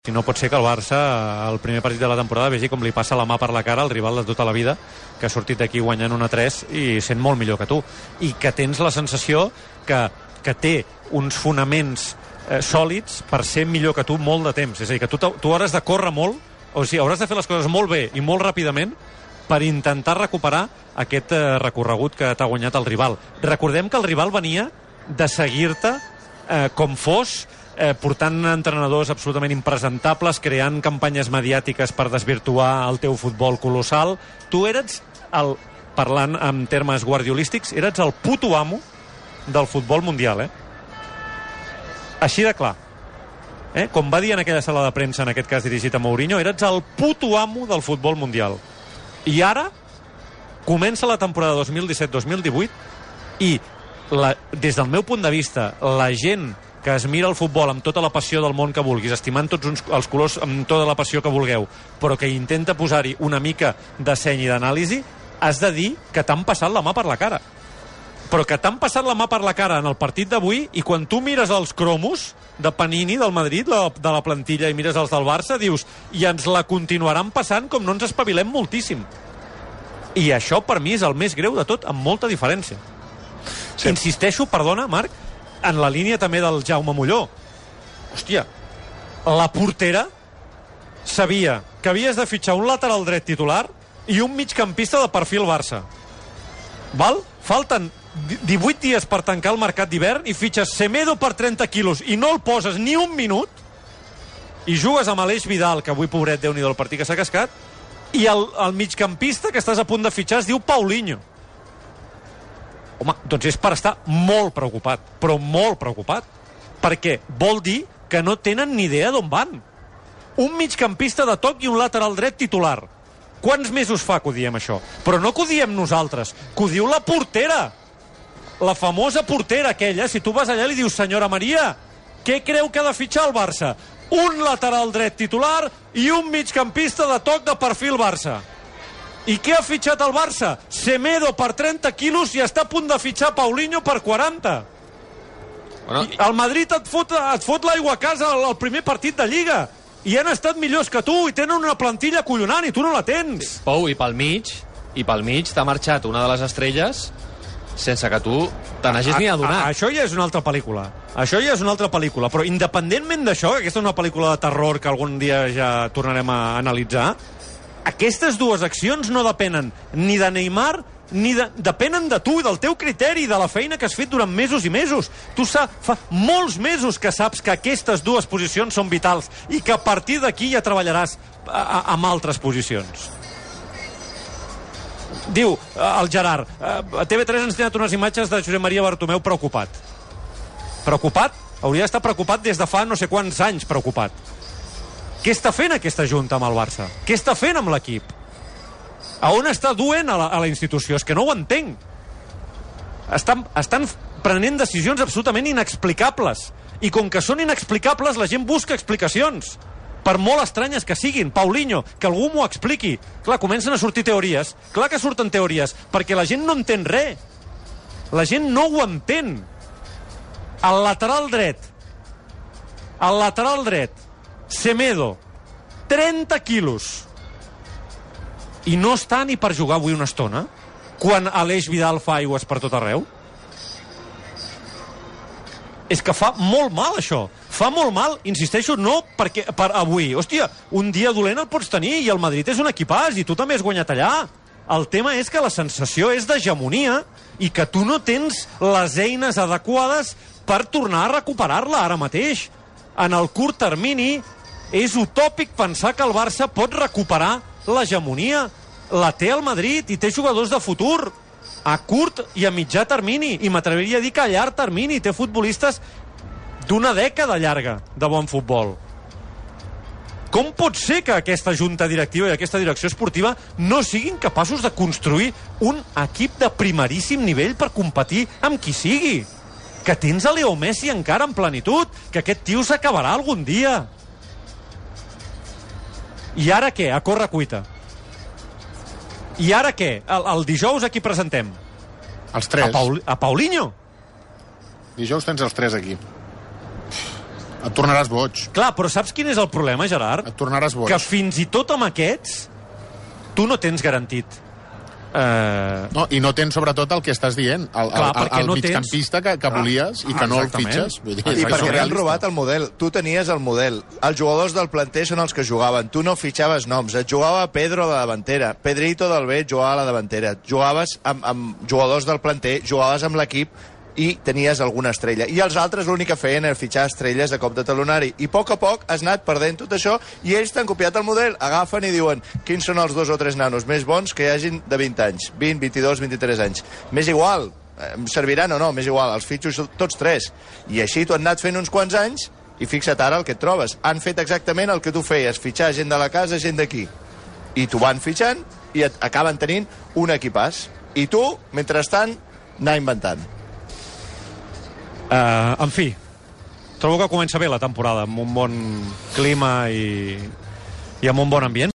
Si no pot ser que el Barça, al primer partit de la temporada, vegi com li passa la mà per la cara al rival de tota la vida, que ha sortit d'aquí guanyant 1-3 i sent molt millor que tu. I que tens la sensació que té uns fonaments sòlids per ser millor que tu molt de temps. És a dir, que tu hauràs de córrer molt, o sigui, hauràs de fer les coses molt bé i molt ràpidament per intentar recuperar aquest recorregut que t'ha guanyat el rival. Recordem que el rival venia de seguir-te com fos, portant entrenadors absolutament impresentables, creant campanyes mediàtiques per desvirtuar el teu futbol colossal. Tu eres, parlant en termes guardiolístics, eres el puto amo del futbol mundial, Així de clar. Com va dir en aquella sala de premsa, en aquest cas dirigit a Mourinho, eres el puto amo del futbol mundial. I ara comença la temporada 2017-2018 i des del meu punt de vista, la gent que es mira el futbol amb tota la passió del món que vulguis, estimant tots els colors amb tota la passió que vulgueu, però que intenta posar-hi una mica de seny i d'anàlisi, has de dir que t'han passat la mà per la cara. Però que t'han passat la mà per la cara en el partit d'avui, i quan tu mires els cromos de Panini del Madrid, de la plantilla, i mires els del Barça, dius, i ens la continuaran passant com no ens espavilem moltíssim. I això per mi és el més greu de tot, amb molta diferència. Sí. Insisteixo, perdona, Marc, en la línia també del Jaume Molló. Hòstia, la portera sabia que havies de fitxar un lateral dret titular i un migcampista de perfil Barça. Val? Falten 18 dies per tancar el mercat d'hivern i fitxes Semedo per 30 quilos i no el poses ni un minut i jugues amb Aleix Vidal, que avui, pobret, Déu-n'hi-do el partit que s'ha cascat, i el migcampista que estàs a punt de fitxar es diu Paulinho. Home, doncs és per estar molt preocupat, però molt preocupat, perquè vol dir que no tenen ni idea d'on van. Un migcampista de toc i un lateral dret titular. Quants mesos fa que ho diem, això? Però no que ho diem nosaltres, que ho diu la portera. La famosa portera aquella. Si tu vas allà i li dius, senyora Maria, què creu que ha de fitxar el Barça? Un lateral dret titular i un migcampista de toc de perfil Barça. I què ha fitxat el Barça? Semedo per 30 quilos i està a punt de fitxar Paulinho per 40. Bueno, el Madrid et fot l'aigua a casa al primer partit de Lliga. I han estat millors que tu i tenen una plantilla collonant i tu no la tens. Pou, i pel mig t'ha marxat una de les estrelles sense que tu te n'hagis ni adonat. Això ja és una altra pel·lícula. Però independentment d'això, aquesta és una pel·lícula de terror que algun dia ja tornarem a analitzar, aquestes dues accions no depenen ni de Neymar depenen de tu i del teu criteri, de la feina que has fet durant mesos i mesos. Tu fa molts mesos que saps que aquestes dues posicions són vitals i que a partir d'aquí ja treballaràs amb altres posicions. Diu el Gerard, a TV3 ens ha ensenyat unes imatges de Josep Maria Bartomeu preocupat. Preocupat? Hauria d'estar preocupat des de fa no sé quants anys preocupat. Què està fent aquesta junta amb el Barça? Què està fent amb l'equip? A on està duent a la institució? És que no ho entenc. Estan prenent decisions absolutament inexplicables. I com que són inexplicables, la gent busca explicacions. Per molt estranyes que siguin. Paulinho, que algú m'ho expliqui. Clar, comencen a sortir teories. Clar que surten teories, perquè la gent no entén res. La gent no ho entén. El lateral dret. Semedo. 30 quilos. I no està ni per jugar avui una estona, quan Aleix Vidal fa aigües per tot arreu? És que fa molt mal, això. Fa molt mal, insisteixo, no per avui. Hòstia, un dia dolent el pots tenir i el Madrid és un equipàs i tu també has guanyat allà. El tema és que la sensació és d'hegemonia i que tu no tens les eines adequades per tornar a recuperar-la ara mateix. En el curt termini és utòpic pensar que el Barça pot recuperar l'hegemonia. La té el Madrid i té jugadors de futur a curt i a mitjà termini, i m'atreviria a dir que a llarg termini té futbolistes d'una dècada llarga de bon futbol. Com pot ser que aquesta junta directiva i aquesta direcció esportiva no siguin capaços de construir un equip de primeríssim nivell per competir amb qui sigui? Que tens a Leo Messi encara en plenitud, que aquest tio s'acabarà algun dia. I ara què? A corre cuita. I ara què? El dijous aquí presentem? Els tres. A Paulinho? Dijous tens els tres aquí. Et tornaràs boig. Clar, però saps quin és el problema, Gerard? Et tornaràs boig. Que fins i tot amb aquests tu no tens garantit. No, i no tens sobretot el que estàs dient, el migcampista que volies i que no el fitxes. I perquè li han robat el model. Tu tenies el model. Els jugadors del planter són els que jugaven. Tu no fitxaves noms. Et jugava Pedro a la davantera. Pedrito del B jugava a la davantera. Jugaves amb jugadors del planter, jugaves amb l'equip i tenies alguna estrella. I els altres l'únic que feien era fitxar estrelles de cop de talonari. I a poc has anat perdent tot això i ells t'han copiat el model. Agafen i diuen quins són els 2 o 3 nanos més bons que hi hagin de 20 anys. 20, 22, 23 anys. M'és igual. Em serviran o no? M'és igual. Els fitxos tots 3. I així tu has anat fent uns quants anys i fixa't ara el que et trobes. Han fet exactament el que tu feies. Fitxar gent de la casa, gent d'aquí. I t'ho van fitxant i acaben tenint un equipàs. I tu, mentrestant, anar inventant. En fi, trobo que comença bé la temporada, amb un bon clima i amb un bon ambient.